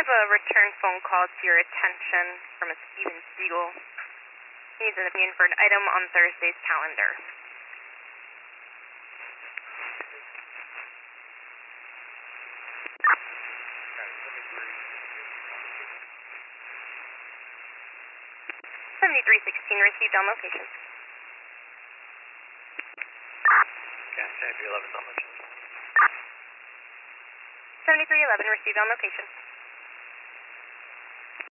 have a return phone call to your attention from a Steven Siegel. He needs an opinion for an item on Thursday's calendar. $7316 received on location. Okay, 7311 on location. 7311 received on location.